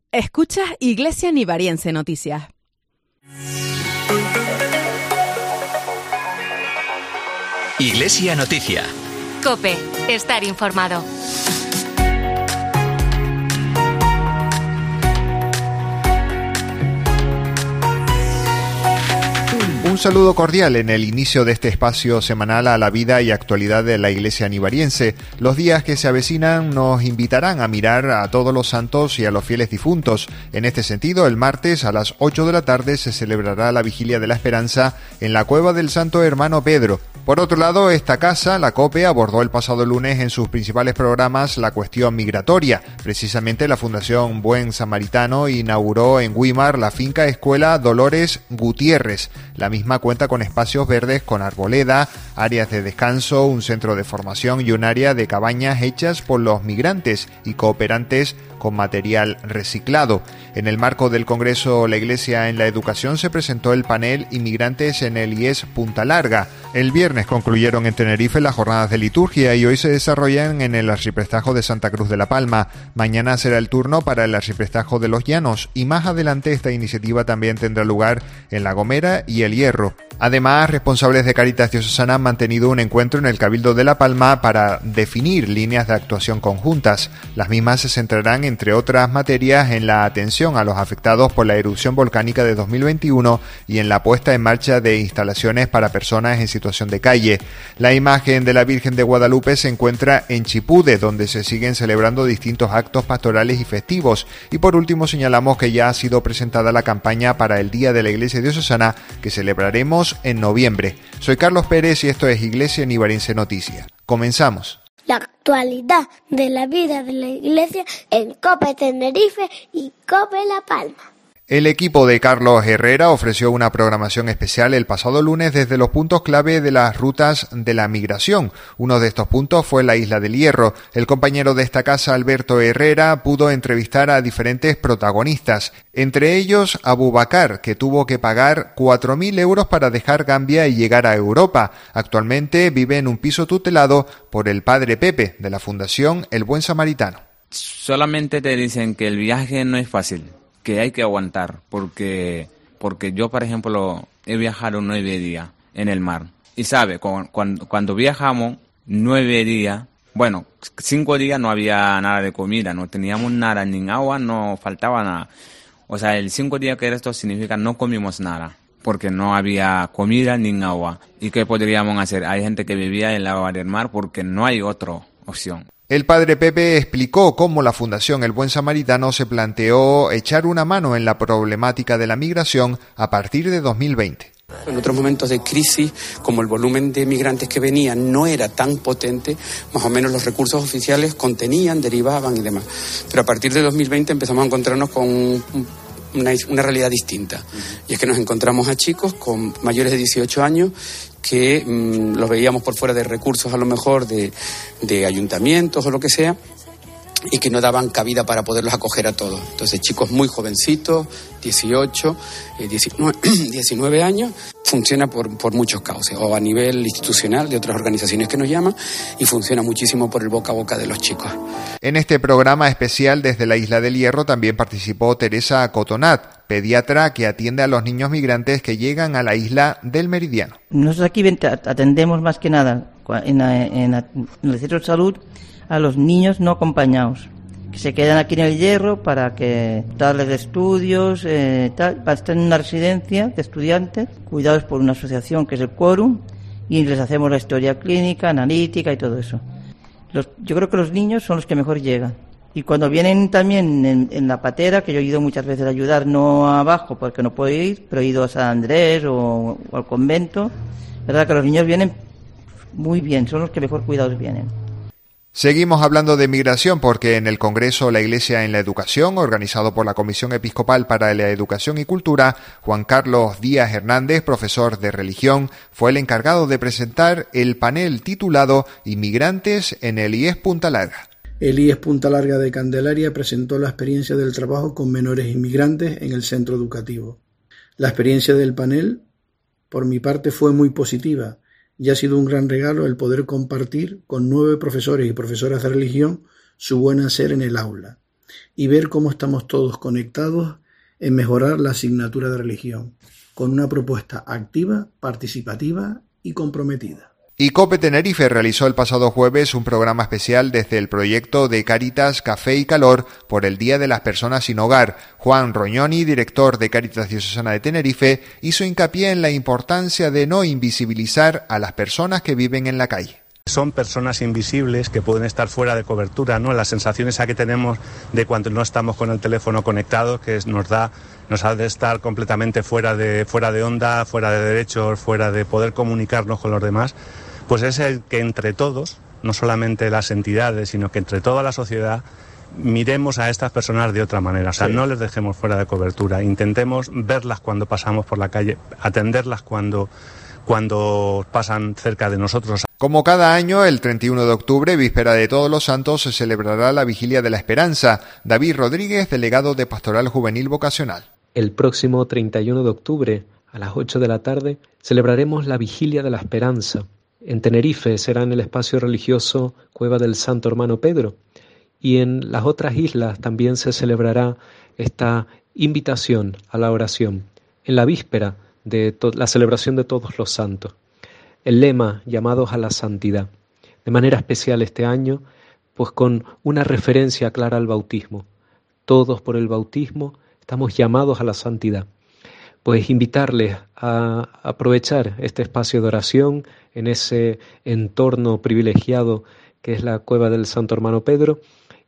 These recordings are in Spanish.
Escuchas Iglesia Nivariense Noticias. Iglesia Noticia. COPE. Estar informado. Un saludo cordial en el inicio de este espacio semanal a la vida y actualidad de la Iglesia Nivariense. Los días que se avecinan nos invitarán a mirar a todos los santos y a los fieles difuntos. En este sentido, el martes a las 8 de la tarde se celebrará la Vigilia de la Esperanza en la Cueva del Santo Hermano Pedro. Por otro lado, esta casa, la COPE, abordó el pasado lunes en sus principales programas la cuestión migratoria. Precisamente la Fundación Buen Samaritano inauguró en Güímar la finca escuela Dolores Gutiérrez. La misma cuenta con espacios verdes con arboleda, áreas de descanso, un centro de formación y un área de cabañas hechas por los migrantes y cooperantes con material reciclado. En el marco del Congreso La Iglesia en la Educación se presentó el panel Inmigrantes en el IES Punta Larga. El viernes concluyeron en Tenerife las jornadas de liturgia y hoy se desarrollan en el arciprestajo de Santa Cruz de la Palma. Mañana será el turno para el arciprestajo de Los Llanos y más adelante esta iniciativa también tendrá lugar en La Gomera y El Hierro. Además, responsables de Cáritas Diocesana han mantenido un encuentro en el Cabildo de La Palma para definir líneas de actuación conjuntas. Las mismas se centrarán, entre otras materias, en la atención a los afectados por la erupción volcánica de 2021 y en la puesta en marcha de instalaciones para personas en situación de calle. La imagen de la Virgen de Guadalupe se encuentra en Chipude, donde se siguen celebrando distintos actos pastorales y festivos. Y por último señalamos que ya ha sido presentada la campaña para el Día de la Iglesia Diocesana, que celebraremos en noviembre. Soy Carlos Pérez y esto es Iglesia Nivariense Noticia. Comenzamos. La actualidad de la vida de la Iglesia en COPE Tenerife y COPE La Palma. El equipo de Carlos Herrera ofreció una programación especial el pasado lunes desde los puntos clave de las rutas de la migración. Uno de estos puntos fue la Isla del Hierro. El compañero de esta casa, Alberto Herrera, pudo entrevistar a diferentes protagonistas, entre ellos a Abubakar, que tuvo que pagar 4.000 euros para dejar Gambia y llegar a Europa. Actualmente vive en un piso tutelado por el padre Pepe, de la Fundación El Buen Samaritano. Solamente te dicen que el viaje no es fácil, que hay que aguantar, porque yo, por ejemplo, he viajado 9 días en el mar. Y sabe, cuando viajamos 9 días, bueno, 5 días no había nada de comida, no teníamos nada, ni agua, no faltaba nada. O sea, el 5 días que esto significa no comimos nada, porque no había comida ni agua. ¿Y qué podríamos hacer? Hay gente que vivía en el agua del mar porque no hay otra opción. El padre Pepe explicó cómo la Fundación El Buen Samaritano se planteó echar una mano en la problemática de la migración a partir de 2020. En otros momentos de crisis, como el volumen de migrantes que venían no era tan potente, más o menos los recursos oficiales contenían, derivaban y demás. Pero a partir de 2020 empezamos a encontrarnos con una realidad distinta. Y es que nos encontramos a chicos con mayores de 18 años que los veíamos por fuera de recursos, a lo mejor de ayuntamientos o lo que sea, y que no daban cabida para poderlos acoger a todos. Entonces, chicos muy jovencitos, 18, 19 años, funciona por muchos cauces, o a nivel institucional de otras organizaciones que nos llaman, y funciona muchísimo por el boca a boca de los chicos. En este programa especial desde la Isla del Hierro también participó Teresa Cotonat, pediatra que atiende a los niños migrantes que llegan a la isla del Meridiano. Nosotros aquí atendemos más que nada en el centro de salud a los niños no acompañados, que se quedan aquí en el Hierro para que darles de estudios, para estar en una residencia de estudiantes, cuidados por una asociación que es el Quórum, y les hacemos la historia clínica, analítica y todo eso. Yo creo que los niños son los que mejor llegan. Y cuando vienen también en la patera, que yo he ido muchas veces a ayudar, no abajo porque no puedo ir, pero he ido a San Andrés o al convento, verdad que los niños vienen muy bien, son los que mejor cuidados vienen. Seguimos hablando de migración porque en el Congreso La Iglesia en la Educación, organizado por la Comisión Episcopal para la Educación y Cultura, Juan Carlos Díaz Hernández, profesor de religión, fue el encargado de presentar el panel titulado Inmigrantes en el IES Punta Larga. El IES Punta Larga de Candelaria presentó la experiencia del trabajo con menores inmigrantes en el centro educativo. La experiencia del panel, por mi parte, fue muy positiva y ha sido un gran regalo el poder compartir con 9 profesores y profesoras de religión su buen hacer en el aula. y ver cómo estamos todos conectados en mejorar la asignatura de religión, con una propuesta activa, participativa y comprometida. Y COPE Tenerife realizó el pasado jueves un programa especial desde el proyecto de Cáritas Café y Calor por el Día de las Personas sin Hogar. Juan Roñoni, director de Cáritas Diocesana de Tenerife, hizo hincapié en la importancia de no invisibilizar a las personas que viven en la calle. Son personas invisibles que pueden estar fuera de cobertura, ¿no? La sensación esa que tenemos de cuando no estamos con el teléfono conectado, que nos ha de estar completamente fuera de onda, fuera de derechos, fuera de poder comunicarnos con los demás, pues es el que entre todos, no solamente las entidades, sino que entre toda la sociedad, miremos a estas personas de otra manera. O sea, no les dejemos fuera de cobertura, intentemos verlas cuando pasamos por la calle, atenderlas cuando pasan cerca de nosotros. Como cada año, el 31 de octubre, víspera de Todos los Santos, se celebrará la Vigilia de la Esperanza. David Rodríguez, delegado de Pastoral Juvenil Vocacional. El próximo 31 de octubre, a las 8 de la tarde, celebraremos la Vigilia de la Esperanza. En Tenerife será en el espacio religioso Cueva del Santo Hermano Pedro, y en las otras islas también se celebrará esta invitación a la oración, en la víspera de la celebración de Todos los Santos. El lema, llamados a la santidad, de manera especial este año, pues con una referencia clara al bautismo. Todos por el bautismo estamos llamados a la santidad. Pues invitarles a aprovechar este espacio de oración en ese entorno privilegiado que es la Cueva del Santo Hermano Pedro,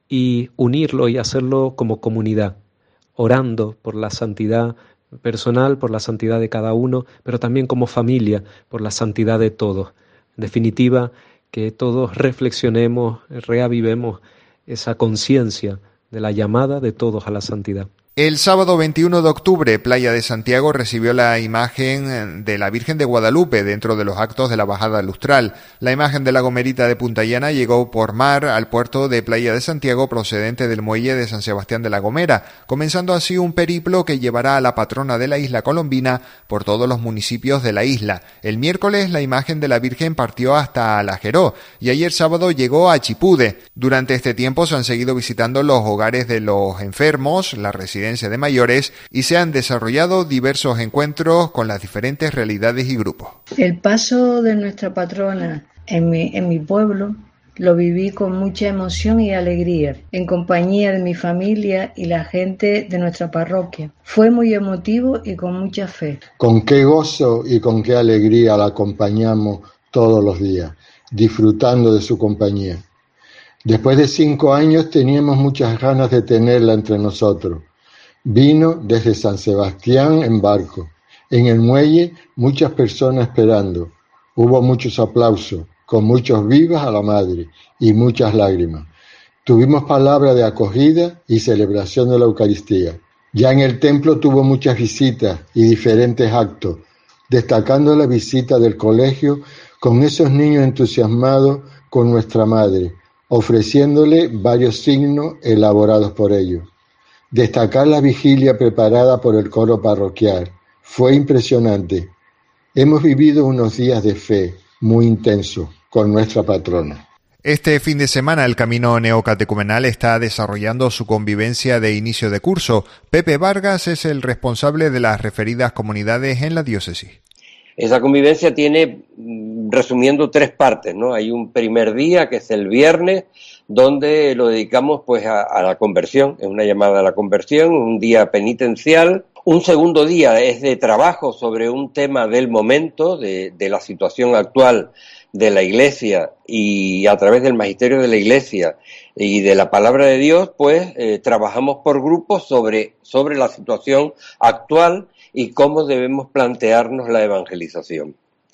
y unirlo y hacerlo como comunidad, orando por la santidad personal, por la santidad de cada uno, pero también como familia, por la santidad de todos. En definitiva, que todos reflexionemos, reavivemos esa conciencia de la llamada de todos a la santidad. El sábado 21 de octubre, Playa de Santiago recibió la imagen de la Virgen de Guadalupe dentro de los actos de la bajada lustral. La imagen de la Gomerita de Punta Llana llegó por mar al puerto de Playa de Santiago procedente del muelle de San Sebastián de la Gomera, comenzando así un periplo que llevará a la patrona de la isla colombina por todos los municipios de la isla. El miércoles la imagen de la Virgen partió hasta Alajeró y ayer sábado llegó a Chipude. Durante este tiempo se han seguido visitando los hogares de los enfermos, la residencia de mayores, y se han desarrollado diversos encuentros con las diferentes realidades y grupos. El paso de nuestra patrona en mi pueblo lo viví con mucha emoción y alegría, en compañía de mi familia y la gente de nuestra parroquia. Fue muy emotivo y con mucha fe. Con qué gozo y con qué alegría la acompañamos todos los días, disfrutando de su compañía. Después de 5 años teníamos muchas ganas de tenerla entre nosotros. Vino desde San Sebastián en barco. En el muelle muchas personas esperando. Hubo muchos aplausos, con muchos vivas a la madre y muchas lágrimas. Tuvimos palabra de acogida y celebración de la Eucaristía. Ya en el templo tuvo muchas visitas y diferentes actos, destacando la visita del colegio con esos niños entusiasmados con nuestra madre, ofreciéndole varios signos elaborados por ellos. Destacar la vigilia preparada por el coro parroquial. Fue impresionante. Hemos vivido unos días de fe muy intensos con nuestra patrona. Este fin de semana el Camino Neocatecumenal está desarrollando su convivencia de inicio de curso. Pepe Vargas es el responsable de las referidas comunidades en la diócesis. Esa convivencia tiene, resumiendo, 3 partes, ¿no? Hay un primer día, que es el viernes, donde lo dedicamos pues a la conversión, es una llamada a la conversión, un día penitencial. Un segundo día es de trabajo sobre un tema del momento, de la situación actual de la Iglesia, y a través del magisterio de la Iglesia y de la palabra de Dios, pues trabajamos por grupos sobre la situación actual y cómo debemos plantearnos la evangelización.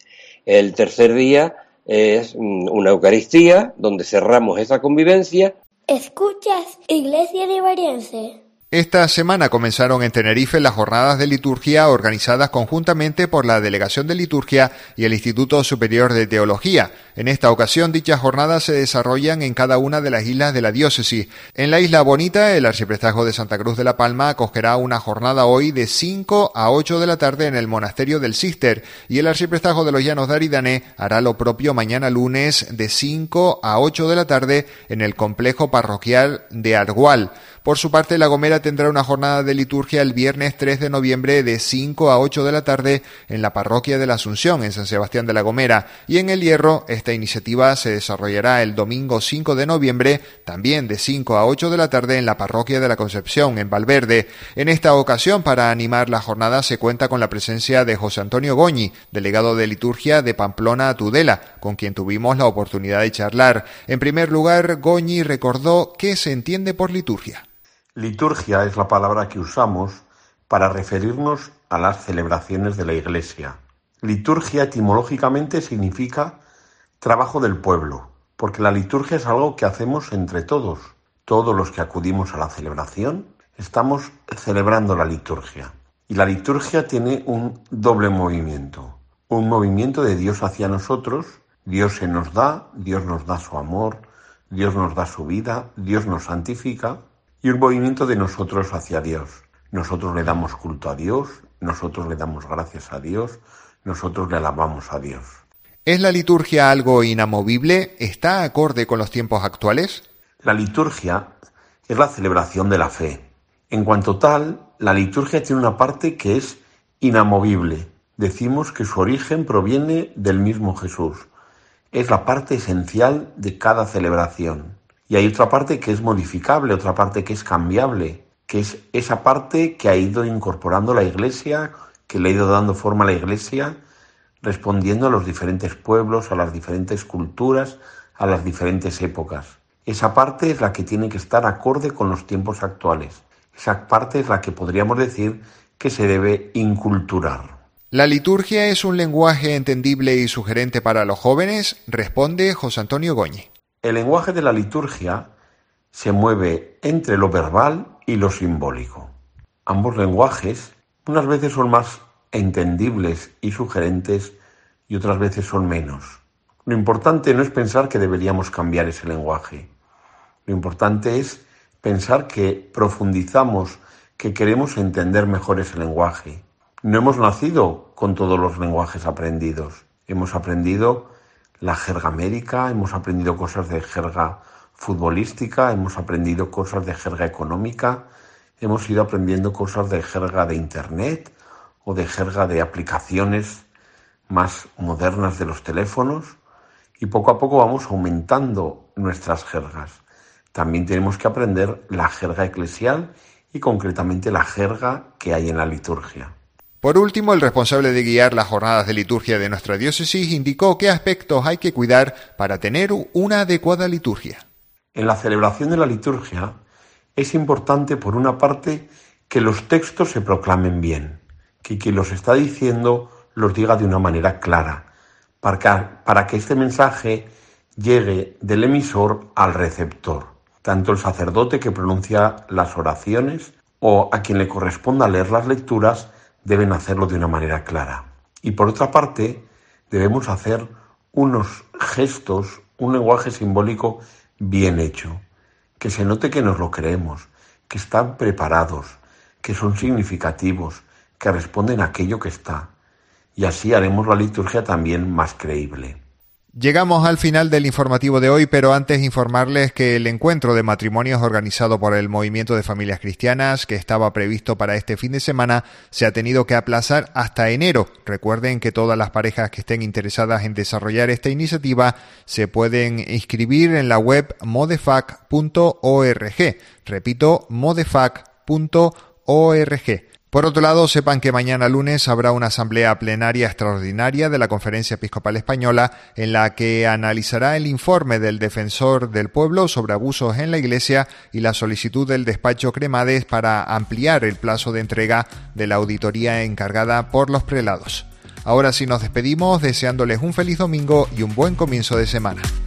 El tercer día es una Eucaristía donde cerramos esa convivencia. ¿Escuchas Iglesia Nivariense? Esta semana comenzaron en Tenerife las jornadas de liturgia organizadas conjuntamente por la Delegación de Liturgia y el Instituto Superior de Teología. En esta ocasión, dichas jornadas se desarrollan en cada una de las islas de la diócesis. En la Isla Bonita, el Arciprestazgo de Santa Cruz de la Palma acogerá una jornada hoy de 5 a 8 de la tarde en el Monasterio del Císter, y el Arciprestazgo de los Llanos de Aridané hará lo propio mañana lunes de 5 a 8 de la tarde en el complejo parroquial de Argual. Por su parte, La Gomera tendrá una jornada de liturgia el viernes 3 de noviembre de 5 a 8 de la tarde en la parroquia de la Asunción, en San Sebastián de La Gomera. Y en El Hierro, esta iniciativa se desarrollará el domingo 5 de noviembre, también de 5 a 8 de la tarde en la parroquia de la Concepción, en Valverde. En esta ocasión, para animar la jornada, se cuenta con la presencia de José Antonio Goñi, delegado de liturgia de Pamplona a Tudela, con quien tuvimos la oportunidad de charlar. En primer lugar, Goñi recordó qué se entiende por liturgia. Liturgia es la palabra que usamos para referirnos a las celebraciones de la Iglesia. Liturgia etimológicamente significa trabajo del pueblo, porque la liturgia es algo que hacemos entre todos. Todos los que acudimos a la celebración estamos celebrando la liturgia. Y la liturgia tiene un doble movimiento. Un movimiento de Dios hacia nosotros. Dios nos da su amor, Dios nos da su vida, Dios nos santifica. Y un movimiento de nosotros hacia Dios. Nosotros le damos culto a Dios, nosotros le damos gracias a Dios, nosotros le alabamos a Dios. ¿Es la liturgia algo inamovible? ¿Está acorde con los tiempos actuales? La liturgia es la celebración de la fe. En cuanto tal, la liturgia tiene una parte que es inamovible. Decimos que su origen proviene del mismo Jesús. Es la parte esencial de cada celebración. Y hay otra parte que es modificable, otra parte que es cambiable, que es esa parte que ha ido incorporando la Iglesia, que le ha ido dando forma a la Iglesia, respondiendo a los diferentes pueblos, a las diferentes culturas, a las diferentes épocas. Esa parte es la que tiene que estar acorde con los tiempos actuales. Esa parte es la que podríamos decir que se debe inculturar. ¿La liturgia es un lenguaje entendible y sugerente para los jóvenes? Responde José Antonio Goñi. El lenguaje de la liturgia se mueve entre lo verbal y lo simbólico. Ambos lenguajes unas veces son más entendibles y sugerentes y otras veces son menos. Lo importante no es pensar que deberíamos cambiar ese lenguaje. Lo importante es pensar que profundizamos, que queremos entender mejor ese lenguaje. No hemos nacido con todos los lenguajes aprendidos. Hemos aprendido la jerga médica, hemos aprendido cosas de jerga futbolística, hemos aprendido cosas de jerga económica, hemos ido aprendiendo cosas de jerga de internet o de jerga de aplicaciones más modernas de los teléfonos y poco a poco vamos aumentando nuestras jergas. También tenemos que aprender la jerga eclesial y concretamente la jerga que hay en la liturgia. Por último, el responsable de guiar las jornadas de liturgia de nuestra diócesis indicó qué aspectos hay que cuidar para tener una adecuada liturgia. En la celebración de la liturgia es importante, por una parte, que los textos se proclamen bien, que quien los está diciendo los diga de una manera clara, para que este mensaje llegue del emisor al receptor, tanto el sacerdote que pronuncia las oraciones o a quien le corresponda leer las lecturas deben hacerlo de una manera clara. Y por otra parte, debemos hacer unos gestos, un lenguaje simbólico bien hecho, que se note que nos lo creemos, que están preparados, que son significativos, que responden a aquello que está. Y así haremos la liturgia también más creíble. Llegamos al final del informativo de hoy, pero antes informarles que el encuentro de matrimonios organizado por el Movimiento de Familias Cristianas, que estaba previsto para este fin de semana, se ha tenido que aplazar hasta enero. Recuerden que todas las parejas que estén interesadas en desarrollar esta iniciativa se pueden inscribir en la web modefac.org. Repito, modefac.org. Por otro lado, sepan que mañana lunes habrá una asamblea plenaria extraordinaria de la Conferencia Episcopal Española en la que analizará el informe del Defensor del Pueblo sobre abusos en la Iglesia y la solicitud del despacho Cremades para ampliar el plazo de entrega de la auditoría encargada por los prelados. Ahora sí nos despedimos deseándoles un feliz domingo y un buen comienzo de semana.